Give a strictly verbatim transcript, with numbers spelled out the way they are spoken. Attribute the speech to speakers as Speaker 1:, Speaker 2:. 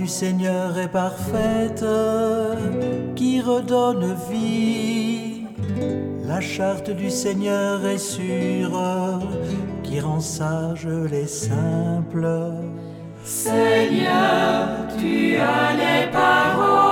Speaker 1: du Seigneur est parfaite, qui redonne vie. La charte du Seigneur est sûre, qui rend sages les simples.
Speaker 2: Seigneur, tu as les paroles